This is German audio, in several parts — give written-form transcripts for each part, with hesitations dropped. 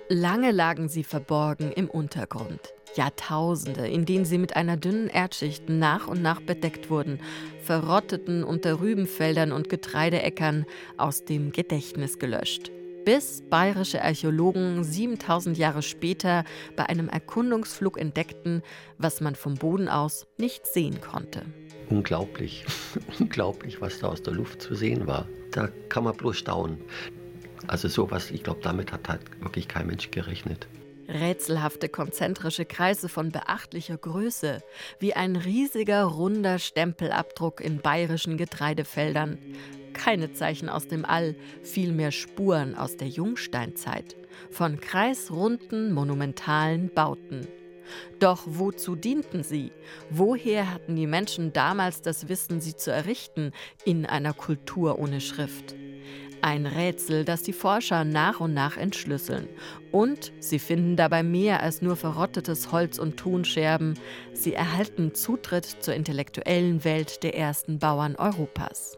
Lange lagen sie verborgen im Untergrund. Jahrtausende, in denen sie mit einer dünnen Erdschicht nach und nach bedeckt wurden, verrotteten unter Rübenfeldern und Getreideäckern, aus dem Gedächtnis gelöscht. Bis bayerische Archäologen 7000 Jahre später bei einem Erkundungsflug entdeckten, was man vom Boden aus nicht sehen konnte. Unglaublich, unglaublich, was da aus der Luft zu sehen war. Da kann man bloß staunen. Also sowas, ich glaube, damit hat halt wirklich kein Mensch gerechnet. Rätselhafte konzentrische Kreise von beachtlicher Größe, wie ein riesiger runder Stempelabdruck in bayerischen Getreidefeldern. Keine Zeichen aus dem All, vielmehr Spuren aus der Jungsteinzeit. Von kreisrunden, monumentalen Bauten. Doch wozu dienten sie? Woher hatten die Menschen damals das Wissen, sie zu errichten, in einer Kultur ohne Schrift? Ein Rätsel, das die Forscher nach und nach entschlüsseln. Und sie finden dabei mehr als nur verrottetes Holz und Tonscherben. Sie erhalten Zutritt zur intellektuellen Welt der ersten Bauern Europas.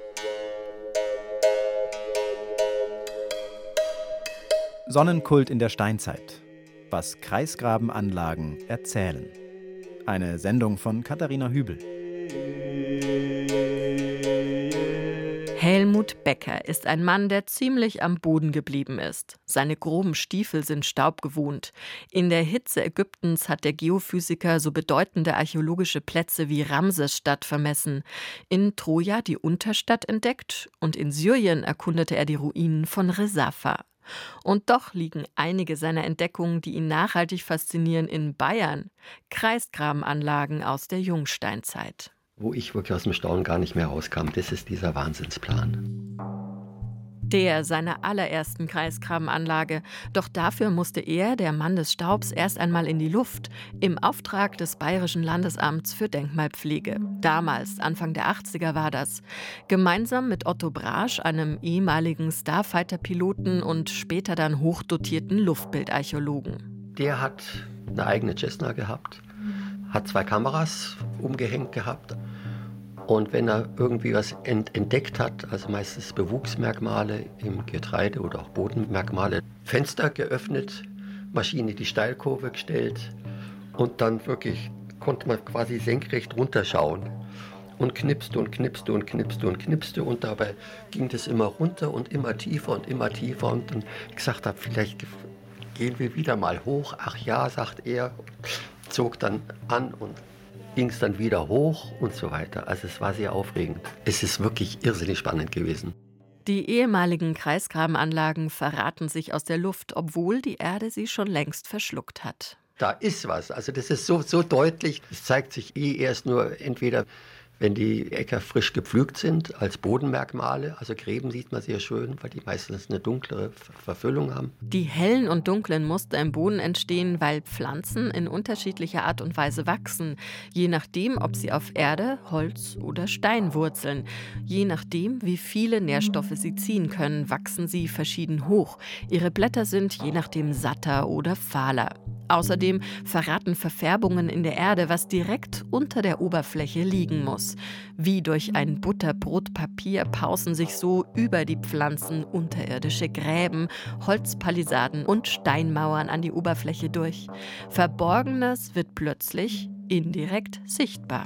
Sonnenkult in der Steinzeit. Was Kreisgrabenanlagen erzählen. Eine Sendung von Katharina Hübel. Helmut Becker ist ein Mann, der ziemlich am Boden geblieben ist. Seine groben Stiefel sind staubgewohnt. In der Hitze Ägyptens hat der Geophysiker so bedeutende archäologische Plätze wie Ramsesstadt vermessen, in Troja die Unterstadt entdeckt und in Syrien erkundete er die Ruinen von Resafa. Und doch liegen einige seiner Entdeckungen, die ihn nachhaltig faszinieren, in Bayern. Kreisgrabenanlagen aus der Jungsteinzeit. Wo ich wirklich aus dem Staunen gar nicht mehr rauskam, das ist dieser Wahnsinnsplan. Der seiner allerersten Kreisgrabenanlage. Doch dafür musste er, der Mann des Staubs, erst einmal in die Luft, im Auftrag des Bayerischen Landesamts für Denkmalpflege. Damals, Anfang der 80er war das. Gemeinsam mit Otto Brasch, einem ehemaligen Starfighter-Piloten und später dann hochdotierten Luftbildarchäologen. Der hat eine eigene Cessna gehabt, hat 2 Kameras umgehängt gehabt. Und wenn er irgendwie was entdeckt hat, also meistens Bewuchsmerkmale im Getreide oder auch Bodenmerkmale, Fenster geöffnet, Maschine die Steilkurve gestellt und dann wirklich konnte man quasi senkrecht runterschauen und knipste und knipste und knipste und knipste und dabei ging das immer runter und immer tiefer und dann gesagt habe, vielleicht gehen wir wieder mal hoch. Ach ja, sagt er, zog dann an und ging es dann wieder hoch und so weiter. Also es war sehr aufregend. Es ist wirklich irrsinnig spannend gewesen. Die ehemaligen Kreisgrabenanlagen verraten sich aus der Luft, obwohl die Erde sie schon längst verschluckt hat. Da ist was. Also das ist so deutlich. Es zeigt sich erst nur entweder, wenn die Äcker frisch gepflügt sind, als Bodenmerkmale. Also Gräben sieht man sehr schön, weil die meistens eine dunklere Verfüllung haben. Die hellen und dunklen Muster im Boden entstehen, weil Pflanzen in unterschiedlicher Art und Weise wachsen. Je nachdem, ob sie auf Erde, Holz oder Stein wurzeln. Je nachdem, wie viele Nährstoffe sie ziehen können, wachsen sie verschieden hoch. Ihre Blätter sind je nachdem satter oder fahler. Außerdem verraten Verfärbungen in der Erde, was direkt unter der Oberfläche liegen muss. Wie durch ein Butterbrotpapier pausen sich so über die Pflanzen unterirdische Gräben, Holzpalisaden und Steinmauern an die Oberfläche durch. Verborgenes wird plötzlich indirekt sichtbar.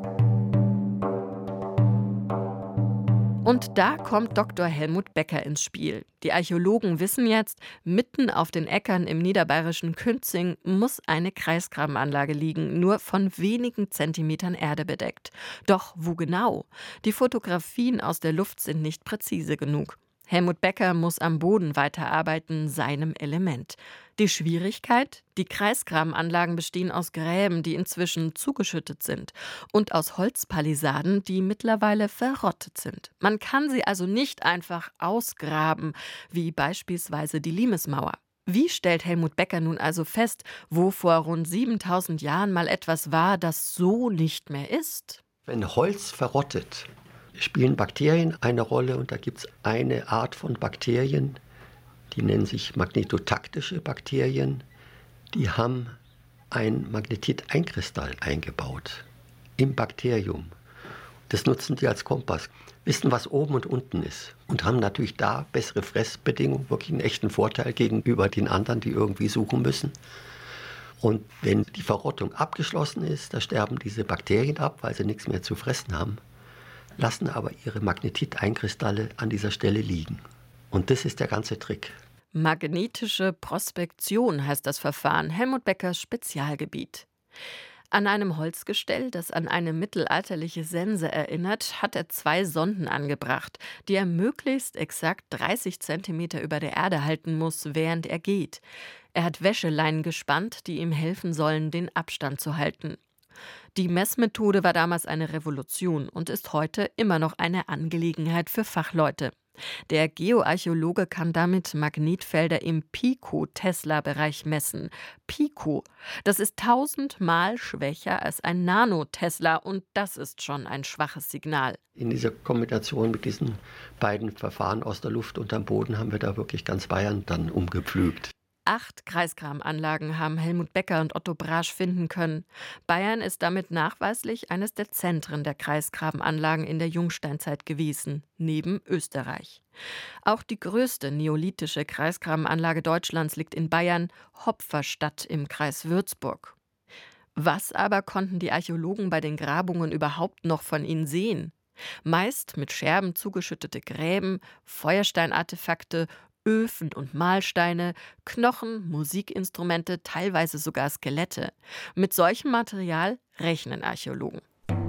Und da kommt Dr. Helmut Becker ins Spiel. Die Archäologen wissen jetzt, mitten auf den Äckern im niederbayerischen Künzing muss eine Kreisgrabenanlage liegen, nur von wenigen Zentimetern Erde bedeckt. Doch wo genau? Die Fotografien aus der Luft sind nicht präzise genug. Helmut Becker muss am Boden weiterarbeiten, seinem Element. Die Schwierigkeit? Die Kreisgrabenanlagen bestehen aus Gräben, die inzwischen zugeschüttet sind, und aus Holzpalisaden, die mittlerweile verrottet sind. Man kann sie also nicht einfach ausgraben, wie beispielsweise die Limesmauer. Wie stellt Helmut Becker nun also fest, wo vor rund 7000 Jahren mal etwas war, das so nicht mehr ist? Wenn Holz verrottet, spielen Bakterien eine Rolle und da gibt es eine Art von Bakterien, die nennen sich magnetotaktische Bakterien. Die haben ein Magnetit-Einkristall eingebaut im Bakterium. Das nutzen die als Kompass, wissen, was oben und unten ist und haben natürlich da bessere Fressbedingungen, wirklich einen echten Vorteil gegenüber den anderen, die irgendwie suchen müssen. Und wenn die Verrottung abgeschlossen ist, da sterben diese Bakterien ab, weil sie nichts mehr zu fressen haben, lassen aber ihre Magnetiteinkristalle an dieser Stelle liegen. Und das ist der ganze Trick. Magnetische Prospektion heißt das Verfahren, Helmut Beckers Spezialgebiet. An einem Holzgestell, das an eine mittelalterliche Sense erinnert, hat er 2 Sonden angebracht, die er möglichst exakt 30 Zentimeter über der Erde halten muss, während er geht. Er hat Wäscheleinen gespannt, die ihm helfen sollen, den Abstand zu halten. Die Messmethode war damals eine Revolution und ist heute immer noch eine Angelegenheit für Fachleute. Der Geoarchäologe kann damit Magnetfelder im Pico-Tesla-Bereich messen. Pico, das ist 1000-mal schwächer als ein Nanotesla und das ist schon ein schwaches Signal. In dieser Kombination mit diesen beiden Verfahren aus der Luft und am Boden haben wir da wirklich ganz Bayern dann umgepflügt. 8 Kreisgrabenanlagen haben Helmut Becker und Otto Brasch finden können. Bayern ist damit nachweislich eines der Zentren der Kreisgrabenanlagen in der Jungsteinzeit gewesen, neben Österreich. Auch die größte neolithische Kreisgrabenanlage Deutschlands liegt in Bayern, Hopferstadt im Kreis Würzburg. Was aber konnten die Archäologen bei den Grabungen überhaupt noch von ihnen sehen? Meist mit Scherben zugeschüttete Gräben, Feuersteinartefakte, Öfen und Mahlsteine, Knochen, Musikinstrumente, teilweise sogar Skelette. Mit solchem Material rechnen Archäologen.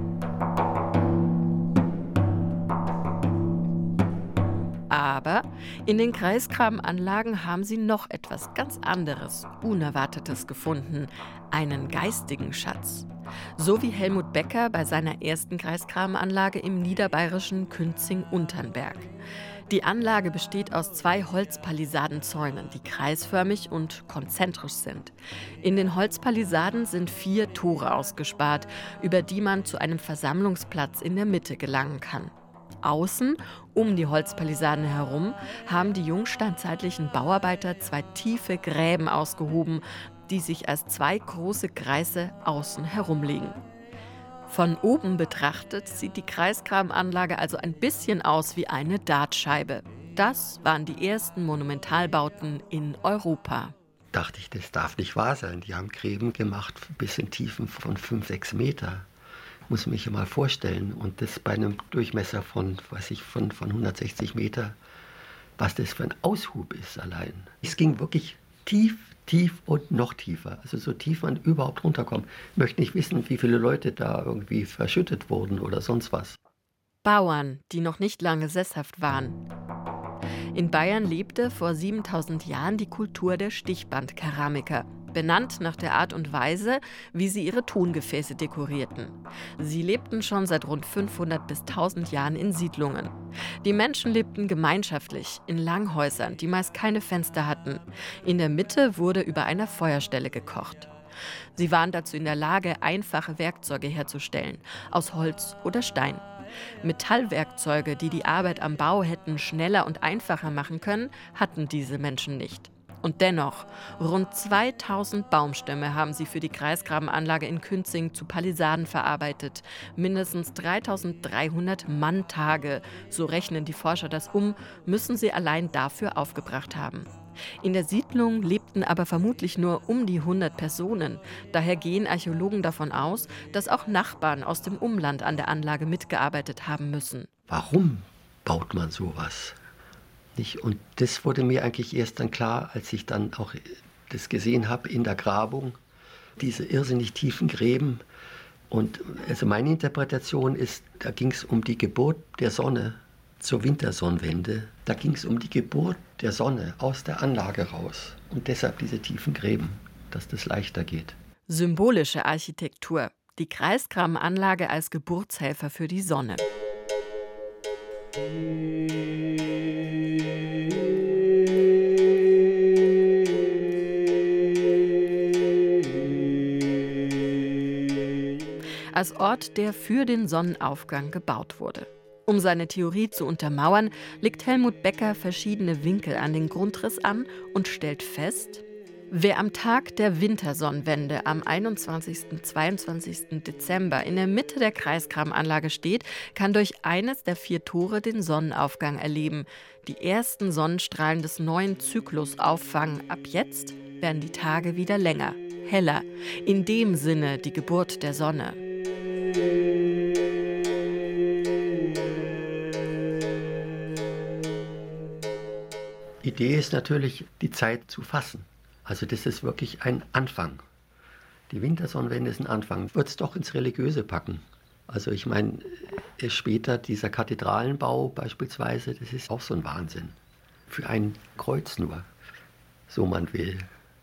Aber in den Kreisgrabenanlagen haben sie noch etwas ganz anderes, Unerwartetes gefunden, einen geistigen Schatz. So wie Helmut Becker bei seiner ersten Kreisgrabenanlage im niederbayerischen Künzing-Unternberg. Die Anlage besteht aus 2 Holzpalisadenzäunen, die kreisförmig und konzentrisch sind. In den Holzpalisaden sind 4 Tore ausgespart, über die man zu einem Versammlungsplatz in der Mitte gelangen kann. Außen, um die Holzpalisaden herum, haben die jungsteinzeitlichen Bauarbeiter 2 tiefe Gräben ausgehoben, die sich als 2 große Kreise außen herumlegen. Von oben betrachtet sieht die Kreisgrabenanlage also ein bisschen aus wie eine Dartscheibe. Das waren die ersten Monumentalbauten in Europa. Dachte ich, das darf nicht wahr sein. Die haben Gräben gemacht bis in Tiefen von 5-6 Meter. Muss man sich mal vorstellen. Und das bei einem Durchmesser von 160 Meter, was das für ein Aushub ist allein. Es ging wirklich tief und noch tiefer. Also so tief man überhaupt runterkommt. Ich möchte nicht wissen, wie viele Leute da irgendwie verschüttet wurden oder sonst was. Bauern, die noch nicht lange sesshaft waren. In Bayern lebte vor 7000 Jahren die Kultur der Stichbandkeramiker, benannt nach der Art und Weise, wie sie ihre Tongefäße dekorierten. Sie lebten schon seit rund 500 bis 1000 Jahren in Siedlungen. Die Menschen lebten gemeinschaftlich in Langhäusern, die meist keine Fenster hatten. In der Mitte wurde über einer Feuerstelle gekocht. Sie waren dazu in der Lage, einfache Werkzeuge herzustellen, aus Holz oder Stein. Metallwerkzeuge, die die Arbeit am Bau hätten schneller und einfacher machen können, hatten diese Menschen nicht. Und dennoch, rund 2000 Baumstämme haben sie für die Kreisgrabenanlage in Künzing zu Palisaden verarbeitet. Mindestens 3300 Manntage, so rechnen die Forscher das um, müssen sie allein dafür aufgebracht haben. In der Siedlung lebten aber vermutlich nur um die 100 Personen. Daher gehen Archäologen davon aus, dass auch Nachbarn aus dem Umland an der Anlage mitgearbeitet haben müssen. Warum baut man sowas? Und das wurde mir eigentlich erst dann klar, als ich dann auch das gesehen habe in der Grabung, diese irrsinnig tiefen Gräben. Und also meine Interpretation ist, da ging es um die Geburt der Sonne zur Wintersonnenwende. Da ging es um die Geburt der Sonne aus der Anlage raus. Und deshalb diese tiefen Gräben, dass das leichter geht. Symbolische Architektur. Die Kreisgrabenanlage als Geburtshelfer für die Sonne. Als Ort, der für den Sonnenaufgang gebaut wurde. Um seine Theorie zu untermauern, legt Helmut Becker verschiedene Winkel an den Grundriss an und stellt fest: Wer am Tag der Wintersonnenwende am 21. 22. Dezember in der Mitte der Kreisgrabenanlage steht, kann durch eines der 4 Tore den Sonnenaufgang erleben, die ersten Sonnenstrahlen des neuen Zyklus auffangen. Ab jetzt werden die Tage wieder länger, heller, in dem Sinne die Geburt der Sonne. Idee ist natürlich, die Zeit zu fassen. Also das ist wirklich ein Anfang. Die Wintersonnenwende ist ein Anfang. Wird es doch ins Religiöse packen. Also ich meine, später dieser Kathedralenbau beispielsweise, das ist auch so ein Wahnsinn. Für ein Kreuz nur, so man will.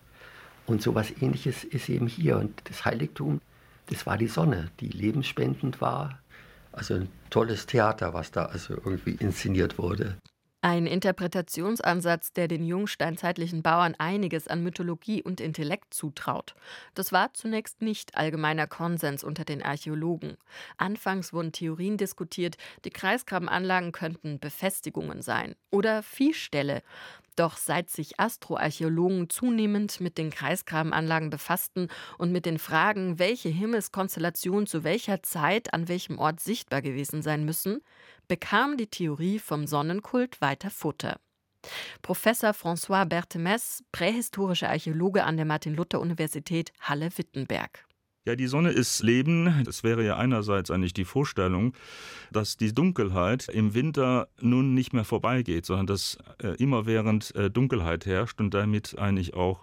Und so was Ähnliches ist eben hier. Und das Heiligtum, das war die Sonne, die lebensspendend war. Also ein tolles Theater, was da also irgendwie inszeniert wurde. Ein Interpretationsansatz, der den jungsteinzeitlichen Bauern einiges an Mythologie und Intellekt zutraut. Das war zunächst nicht allgemeiner Konsens unter den Archäologen. Anfangs wurden Theorien diskutiert, die Kreisgrabenanlagen könnten Befestigungen sein oder Viehställe. Doch seit sich Astroarchäologen zunehmend mit den Kreisgrabenanlagen befassten und mit den Fragen, welche Himmelskonstellationen zu welcher Zeit an welchem Ort sichtbar gewesen sein müssen, bekam die Theorie vom Sonnenkult weiter Futter. Professor François Berthemès, prähistorischer Archäologe an der Martin-Luther-Universität Halle-Wittenberg. Ja, die Sonne ist Leben. Das wäre ja einerseits eigentlich die Vorstellung, dass die Dunkelheit im Winter nun nicht mehr vorbeigeht, sondern dass immerwährend Dunkelheit herrscht und damit eigentlich auch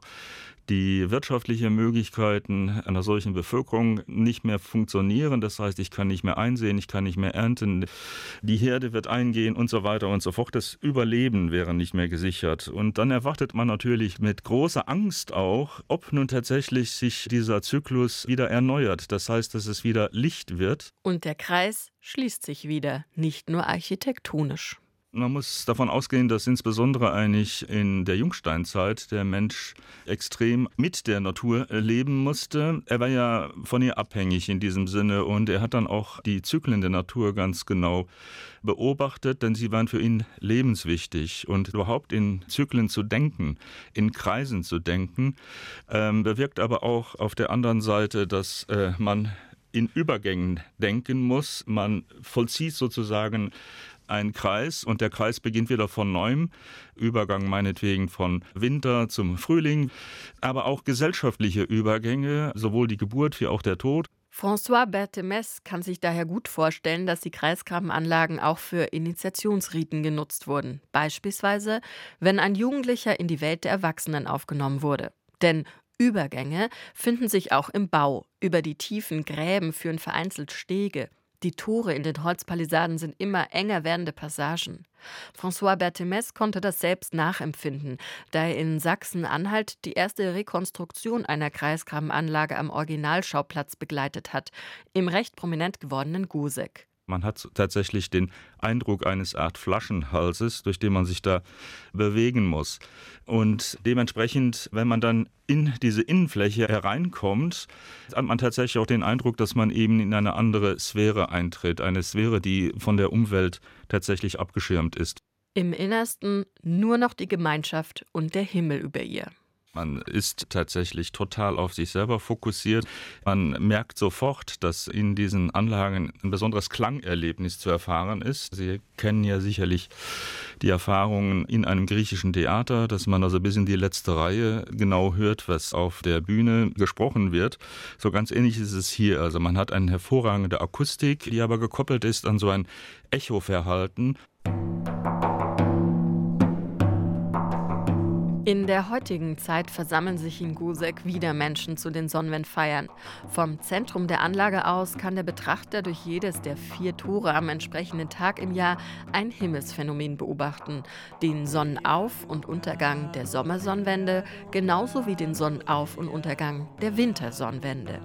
die wirtschaftlichen Möglichkeiten einer solchen Bevölkerung nicht mehr funktionieren. Das heißt, ich kann nicht mehr einsehen, ich kann nicht mehr ernten, die Herde wird eingehen und so weiter und so fort. Das Überleben wäre nicht mehr gesichert. Und dann erwartet man natürlich mit großer Angst auch, ob nun tatsächlich sich dieser Zyklus wieder erneuert. Das heißt, dass es wieder Licht wird. Und der Kreis schließt sich wieder, nicht nur architektonisch. Man muss davon ausgehen, dass insbesondere eigentlich in der Jungsteinzeit der Mensch extrem mit der Natur leben musste. Er war ja von ihr abhängig in diesem Sinne und er hat dann auch die Zyklen der Natur ganz genau beobachtet, denn sie waren für ihn lebenswichtig. Und überhaupt in Zyklen zu denken, in Kreisen zu denken, bewirkt aber auch auf der anderen Seite, dass man in Übergängen denken muss. Man vollzieht sozusagen ein Kreis und der Kreis beginnt wieder von neuem, Übergang meinetwegen von Winter zum Frühling, aber auch gesellschaftliche Übergänge, sowohl die Geburt wie auch der Tod. François Berthemès kann sich daher gut vorstellen, dass die Kreisgrabenanlagen auch für Initiationsriten genutzt wurden. Beispielsweise, wenn ein Jugendlicher in die Welt der Erwachsenen aufgenommen wurde. Denn Übergänge finden sich auch im Bau. Über die tiefen Gräben führen vereinzelt Stege. Die Tore in den Holzpalisaden sind immer enger werdende Passagen. François Berthemès konnte das selbst nachempfinden, da er in Sachsen-Anhalt die erste Rekonstruktion einer Kreisgrabenanlage am Originalschauplatz begleitet hat, im recht prominent gewordenen Goseck. Man hat tatsächlich den Eindruck eines Art Flaschenhalses, durch den man sich da bewegen muss. Und dementsprechend, wenn man dann in diese Innenfläche hereinkommt, hat man tatsächlich auch den Eindruck, dass man eben in eine andere Sphäre eintritt. Eine Sphäre, die von der Umwelt tatsächlich abgeschirmt ist. Im Innersten nur noch die Gemeinschaft und der Himmel über ihr. Man ist tatsächlich total auf sich selber fokussiert. Man merkt sofort, dass in diesen Anlagen ein besonderes Klangerlebnis zu erfahren ist. Sie kennen ja sicherlich die Erfahrungen in einem griechischen Theater, dass man also bis in die letzte Reihe genau hört, was auf der Bühne gesprochen wird. So ganz ähnlich ist es hier. Also man hat eine hervorragende Akustik, die aber gekoppelt ist an so ein Echoverhalten. In der heutigen Zeit versammeln sich in Goseck wieder Menschen zu den Sonnenwendfeiern. Vom Zentrum der Anlage aus kann der Betrachter durch jedes der 4 Tore am entsprechenden Tag im Jahr ein Himmelsphänomen beobachten. Den Sonnenauf- und Untergang der Sommersonnenwende, genauso wie den Sonnenauf- und Untergang der Wintersonnenwende.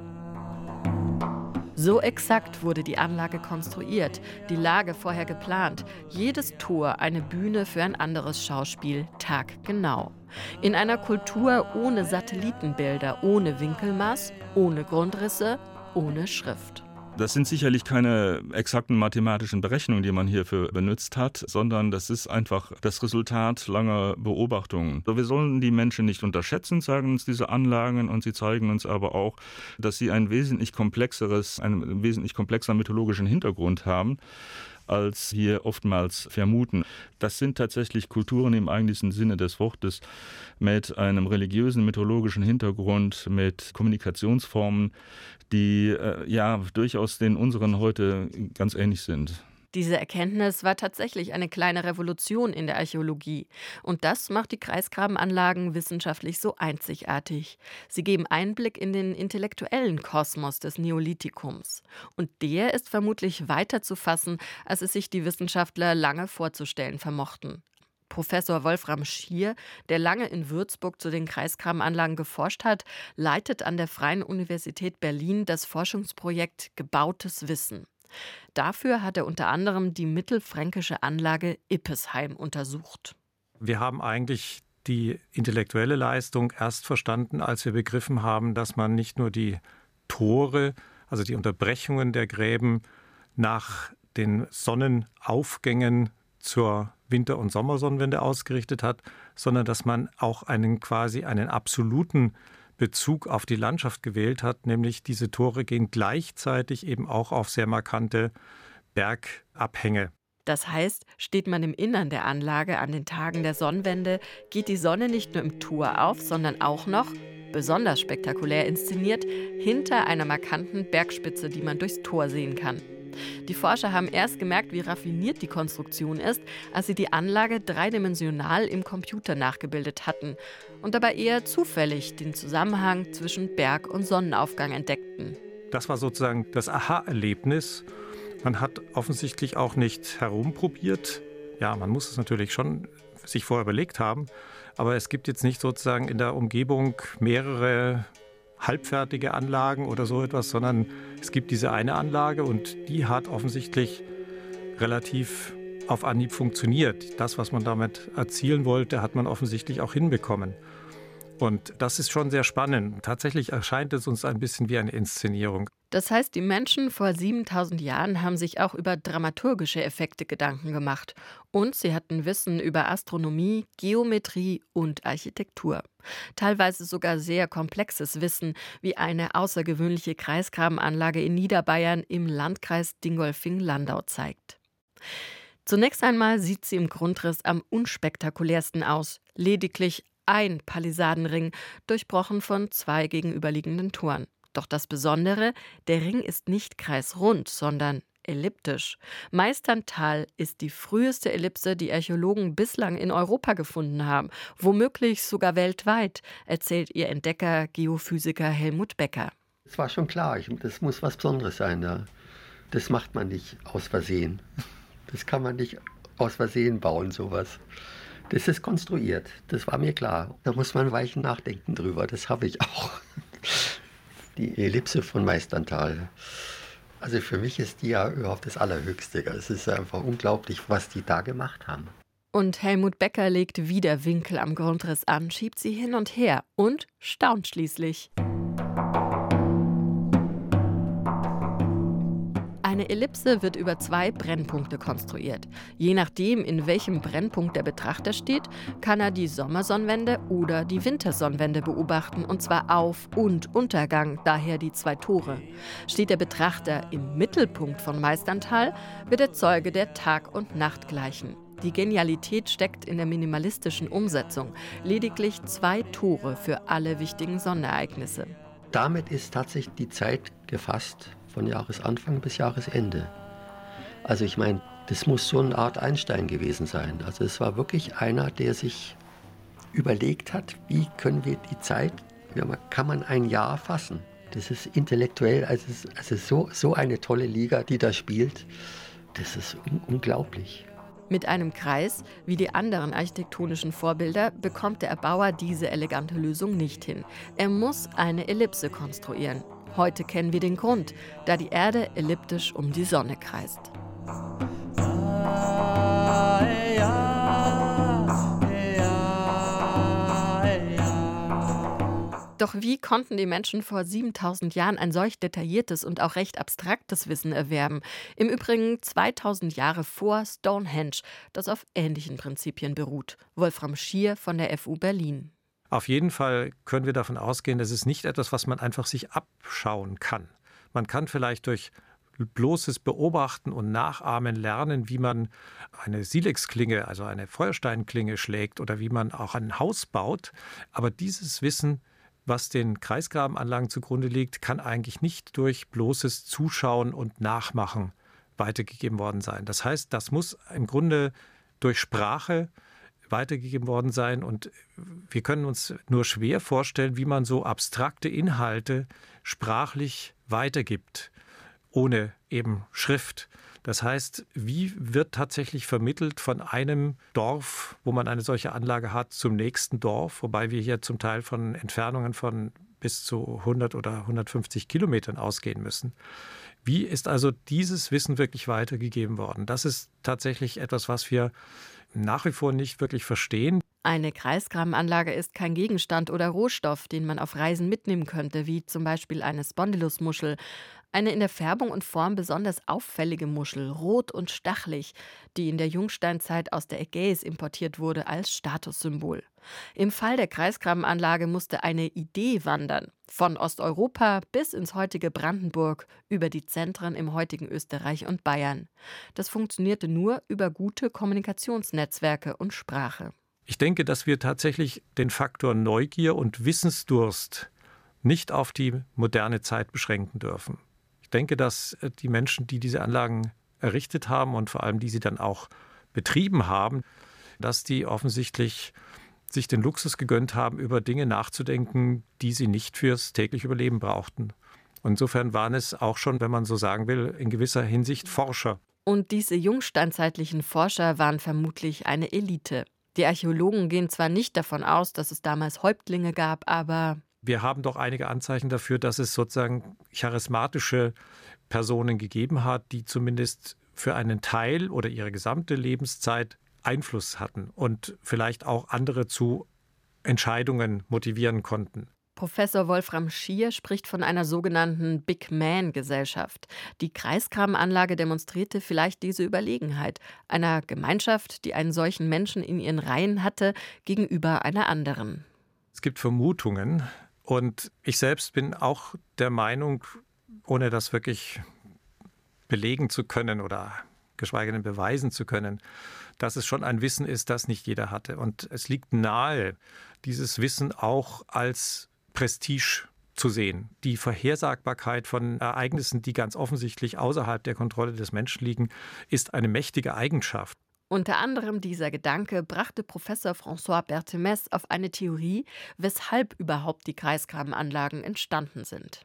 So exakt wurde die Anlage konstruiert, die Lage vorher geplant, jedes Tor eine Bühne für ein anderes Schauspiel, taggenau. In einer Kultur ohne Satellitenbilder, ohne Winkelmaß, ohne Grundrisse, ohne Schrift. Das sind sicherlich keine exakten mathematischen Berechnungen, die man hierfür benutzt hat, sondern das ist einfach das Resultat langer Beobachtungen. Wir sollen die Menschen nicht unterschätzen, sagen uns diese Anlagen, und sie zeigen uns aber auch, dass sie einen wesentlich komplexeren mythologischen Hintergrund haben, als wir oftmals vermuten. Das sind tatsächlich Kulturen im eigentlichen Sinne des Wortes mit einem religiösen, mythologischen Hintergrund, mit Kommunikationsformen, die durchaus den unseren heute ganz ähnlich sind. Diese Erkenntnis war tatsächlich eine kleine Revolution in der Archäologie. Und das macht die Kreisgrabenanlagen wissenschaftlich so einzigartig. Sie geben Einblick in den intellektuellen Kosmos des Neolithikums. Und der ist vermutlich weiter zu fassen, als es sich die Wissenschaftler lange vorzustellen vermochten. Professor Wolfram Schier, der lange in Würzburg zu den Kreisgrabenanlagen geforscht hat, leitet an der Freien Universität Berlin das Forschungsprojekt Gebautes Wissen. Dafür hat er unter anderem die mittelfränkische Anlage Ippesheim untersucht. Wir haben eigentlich die intellektuelle Leistung erst verstanden, als wir begriffen haben, dass man nicht nur die Tore, also die Unterbrechungen der Gräben nach den Sonnenaufgängen zur Winter- und Sommersonnenwende ausgerichtet hat, sondern dass man auch einen absoluten Bezug auf die Landschaft gewählt hat, nämlich diese Tore gehen gleichzeitig eben auch auf sehr markante Bergabhänge. Das heißt, steht man im Innern der Anlage an den Tagen der Sonnenwende, geht die Sonne nicht nur im Tor auf, sondern auch noch, besonders spektakulär inszeniert, hinter einer markanten Bergspitze, die man durchs Tor sehen kann. Die Forscher haben erst gemerkt, wie raffiniert die Konstruktion ist, als sie die Anlage dreidimensional im Computer nachgebildet hatten und dabei eher zufällig den Zusammenhang zwischen Berg- und Sonnenaufgang entdeckten. Das war sozusagen das Aha-Erlebnis. Man hat offensichtlich auch nicht herumprobiert. Ja, man muss es natürlich schon sich vorher überlegt haben, aber es gibt jetzt nicht sozusagen in der Umgebung mehrere halbfertige Anlagen oder so etwas, sondern es gibt diese eine Anlage und die hat offensichtlich relativ auf Anhieb funktioniert. Das, was man damit erzielen wollte, hat man offensichtlich auch hinbekommen. Und das ist schon sehr spannend. Tatsächlich erscheint es uns ein bisschen wie eine Inszenierung. Das heißt, die Menschen vor 7000 Jahren haben sich auch über dramaturgische Effekte Gedanken gemacht. Und sie hatten Wissen über Astronomie, Geometrie und Architektur. Teilweise sogar sehr komplexes Wissen, wie eine außergewöhnliche Kreisgrabenanlage in Niederbayern im Landkreis Dingolfing-Landau zeigt. Zunächst einmal sieht sie im Grundriss am unspektakulärsten aus. Lediglich ein Palisadenring, durchbrochen von 2 gegenüberliegenden Toren. Doch das Besondere, der Ring ist nicht kreisrund, sondern elliptisch. Meisterntal ist die früheste Ellipse, die Archäologen bislang in Europa gefunden haben, womöglich sogar weltweit, erzählt ihr Entdecker, Geophysiker Helmut Becker. Es war schon klar, das muss was Besonderes sein. Ja. Das macht man nicht aus Versehen. Das kann man nicht aus Versehen bauen, sowas. Das ist konstruiert, das war mir klar. Da muss man weichen nachdenken drüber, das habe ich auch. Die Ellipse von Meisterntal. Also für mich ist die ja überhaupt das Allerhöchste. Es ist einfach unglaublich, was die da gemacht haben. Und Helmut Becker legt wieder Winkel am Grundriss an, schiebt sie hin und her und staunt schließlich. Eine Ellipse wird über 2 Brennpunkte konstruiert. Je nachdem, in welchem Brennpunkt der Betrachter steht, kann er die Sommersonnenwende oder die Wintersonnenwende beobachten, und zwar Auf- und Untergang, daher die 2 Tore. Steht der Betrachter im Mittelpunkt von Meisterntal, wird er Zeuge der Tag- und Nachtgleichen. Die Genialität steckt in der minimalistischen Umsetzung. Lediglich 2 Tore für alle wichtigen Sonnenereignisse. Damit ist tatsächlich die Zeit gefasst, von Jahresanfang bis Jahresende. Also ich meine, das muss so eine Art Einstein gewesen sein. Also es war wirklich einer, der sich überlegt hat, wie können wir die Zeit, kann man ein Jahr fassen. Das ist intellektuell, also so eine tolle Liga, die da spielt, das ist unglaublich. Mit einem Kreis, wie die anderen architektonischen Vorbilder, bekommt der Erbauer diese elegante Lösung nicht hin. Er muss eine Ellipse konstruieren. Heute kennen wir den Grund, da die Erde elliptisch um die Sonne kreist. Doch Doch wie konnten die Menschen vor 7000 Jahren ein solch detailliertes und auch recht abstraktes Wissen erwerben? Im Übrigen 2000 Jahre vor Stonehenge, das auf ähnlichen Prinzipien beruht. Wolfram Schier von der FU Berlin. Auf jeden Fall können wir davon ausgehen, das ist nicht etwas, was man einfach sich abschauen kann. Man kann vielleicht durch bloßes Beobachten und Nachahmen lernen, wie man eine Silexklinge, also eine Feuersteinklinge schlägt oder wie man auch ein Haus baut. Aber dieses Wissen, was den Kreisgrabenanlagen zugrunde liegt, kann eigentlich nicht durch bloßes Zuschauen und Nachmachen weitergegeben worden sein. Das heißt, das muss im Grunde durch Sprache weitergegeben worden sein. Und wir können uns nur schwer vorstellen, wie man so abstrakte Inhalte sprachlich weitergibt, ohne eben Schrift. Das heißt, wie wird tatsächlich vermittelt von einem Dorf, wo man eine solche Anlage hat, zum nächsten Dorf, wobei wir hier zum Teil von Entfernungen von bis zu 100 oder 150 Kilometern ausgehen müssen. Wie ist also dieses Wissen wirklich weitergegeben worden? Das ist tatsächlich etwas, was wir nach wie vor nicht wirklich verstehen. Eine Kreisgrabenanlage ist kein Gegenstand oder Rohstoff, den man auf Reisen mitnehmen könnte, wie zum Beispiel eine Spondylusmuschel. Eine in der Färbung und Form besonders auffällige Muschel, rot und stachelig, die in der Jungsteinzeit aus der Ägäis importiert wurde als Statussymbol. Im Fall der Kreisgrabenanlage musste eine Idee wandern, von Osteuropa bis ins heutige Brandenburg, über die Zentren im heutigen Österreich und Bayern. Das funktionierte nur über gute Kommunikationsnetzwerke und Sprache. Ich denke, dass wir tatsächlich den Faktor Neugier und Wissensdurst nicht auf die moderne Zeit beschränken dürfen. Ich denke, dass die Menschen, die diese Anlagen errichtet haben und vor allem die sie dann auch betrieben haben, dass die offensichtlich sich den Luxus gegönnt haben, über Dinge nachzudenken, die sie nicht fürs tägliche Überleben brauchten. Insofern waren es auch schon, wenn man so sagen will, in gewisser Hinsicht Forscher. Und diese jungsteinzeitlichen Forscher waren vermutlich eine Elite. Die Archäologen gehen zwar nicht davon aus, dass es damals Häuptlinge gab, aber wir haben doch einige Anzeichen dafür, dass es sozusagen charismatische Personen gegeben hat, die zumindest für einen Teil oder ihre gesamte Lebenszeit Einfluss hatten und vielleicht auch andere zu Entscheidungen motivieren konnten. Professor Wolfram Schier spricht von einer sogenannten Big-Man-Gesellschaft. Die Kreisgrabenanlage demonstrierte vielleicht diese Überlegenheit einer Gemeinschaft, die einen solchen Menschen in ihren Reihen hatte, gegenüber einer anderen. Es gibt Vermutungen und ich selbst bin auch der Meinung, ohne das wirklich belegen zu können oder geschweige denn beweisen zu können, dass es schon ein Wissen ist, das nicht jeder hatte. Und es liegt nahe, dieses Wissen auch als Prestige zu sehen. Die Vorhersagbarkeit von Ereignissen, die ganz offensichtlich außerhalb der Kontrolle des Menschen liegen, ist eine mächtige Eigenschaft. Unter anderem dieser Gedanke brachte Professor François Berthemès auf eine Theorie, weshalb überhaupt die Kreisgrabenanlagen entstanden sind.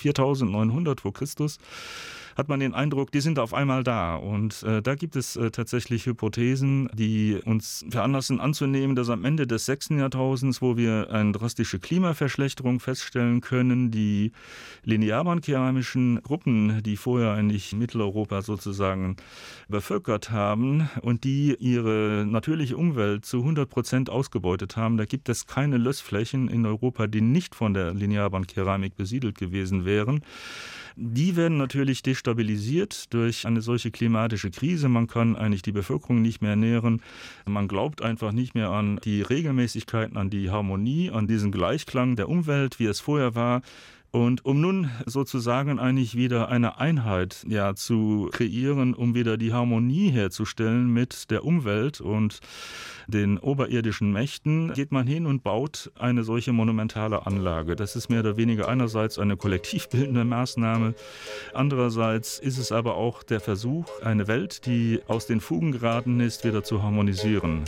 4900 vor Christus hat man den Eindruck, die sind auf einmal da. Und da gibt es tatsächlich Hypothesen, die uns veranlassen anzunehmen, dass am Ende des 6. Jahrtausends, wo wir eine drastische Klimaverschlechterung feststellen können, die linearbahnkeramischen Gruppen, die vorher eigentlich Mitteleuropa sozusagen bevölkert haben und die ihre natürliche Umwelt zu 100% ausgebeutet haben, da gibt es keine Lössflächen in Europa, die nicht von der Linearbandkeramik besiedelt gewesen wären. Die werden natürlich destabilisiert durch eine solche klimatische Krise. Man kann eigentlich die Bevölkerung nicht mehr ernähren. Man glaubt einfach nicht mehr an die Regelmäßigkeiten, an die Harmonie, an diesen Gleichklang der Umwelt, wie es vorher war. Und um nun sozusagen eigentlich wieder eine Einheit zu kreieren, um wieder die Harmonie herzustellen mit der Umwelt und den oberirdischen Mächten, geht man hin und baut eine solche monumentale Anlage. Das ist mehr oder weniger einerseits eine kollektivbildende Maßnahme, andererseits ist es aber auch der Versuch, eine Welt, die aus den Fugen geraten ist, wieder zu harmonisieren.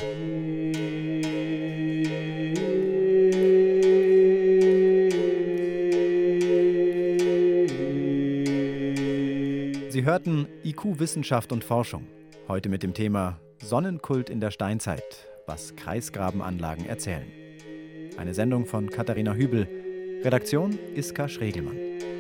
Sie hörten IQ Wissenschaft und Forschung. Heute mit dem Thema Sonnenkult in der Steinzeit, was Kreisgrabenanlagen erzählen. Eine Sendung von Katharina Hübel. Redaktion Iska Schregelmann.